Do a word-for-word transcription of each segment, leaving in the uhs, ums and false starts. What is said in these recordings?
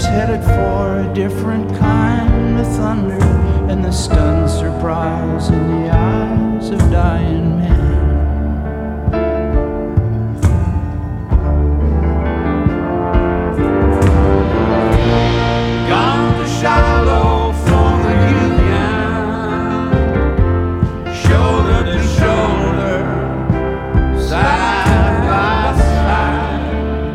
headed for a different kind of thunder, and the stunned surprise in the eyes of dying men. Gone to Shiloh for the Union, shoulder to shoulder, side by side.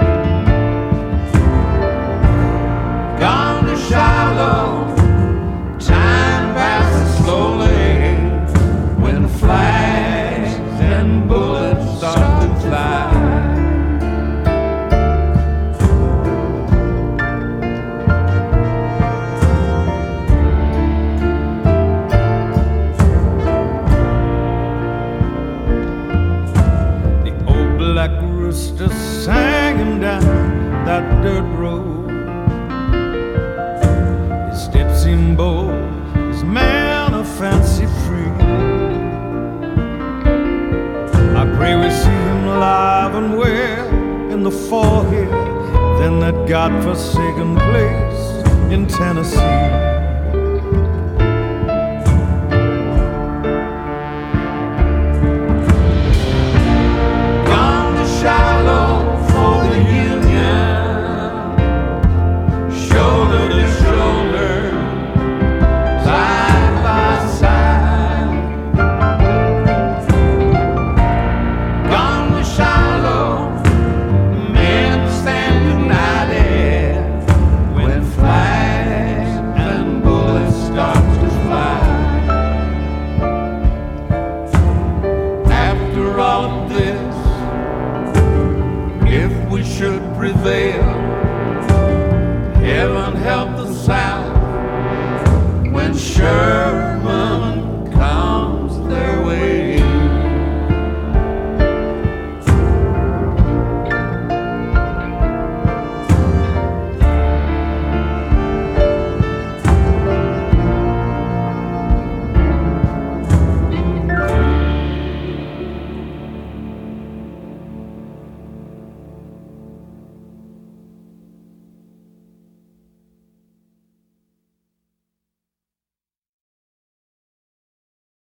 Gone to Shiloh, time passes slowly when the flags and bullets start to fly. Black rooster sang him down that dirt road. His steps seem bold, his man of fancy free. I pray we see him alive and well in the forehead, then that God-forsaken place in Tennessee. Shiloh for the Union, shoulder to shoulder, side by side. Gone to Shiloh, men stand united when flags and bullets start to fly. After all of this, if we should prevail, heaven help the South when sure